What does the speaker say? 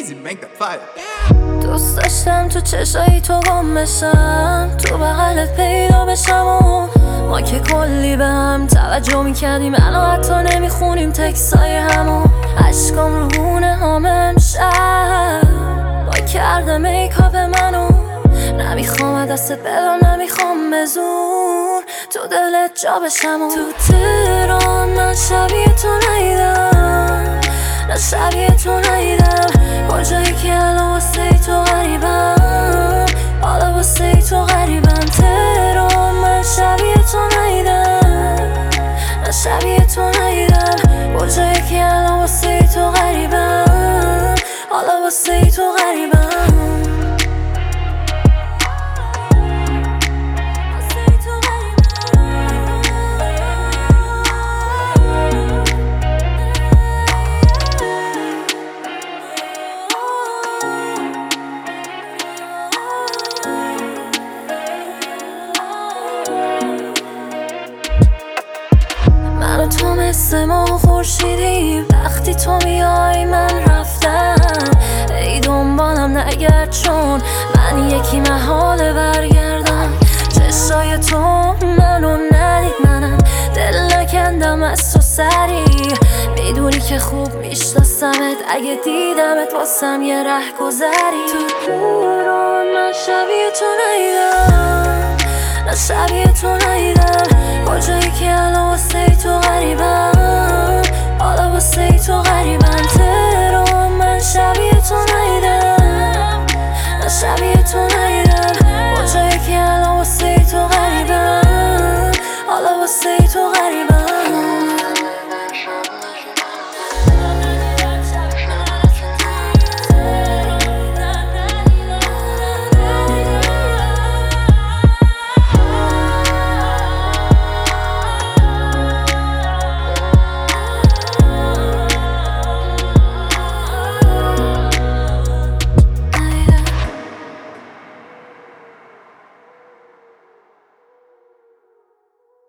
easy, make that fire. دوست داشتم تو چشایی تو گم بشم، تو بغلت پیدا بشم و ما که کلی به هم توجه میکردیم، الان حتی نمیخونیم تکسای همو. عشقام رو گونه هم امشب با کرده میکاپ منو، نمیخوام دستت بدم، نمیخوام به زور تو دلت جا بشم. و تو تهران من شبیه تو ندیدم، نه شبیه تو ندیدم، کجایی که الان واسه تو غریبم، حالا واسه تو غریبم. تهران من شبیه تو ندیدم، نه شبیه تو ندیدم، کجایی که الان واسه تو غریبم، حالا واسه تو غریبم. من و تو مثل ما خورشیدیم، وقتی تو میای من رفتم. ای دنبالم نگرد چون من یکی محاله برگردم. چشای تو منو ندید، منم دل نکندم از تو سری، میدونی که خوب میشناسمت، اگه دیدمت واسم یه ره گذری. تو تهران من شبیه تو ندیدم، نه شبیه تو ندیدم، کجایی که الان واسه تو غریبم، حالا واسه تو غریبم. تهران من شبیه تو ندیدم،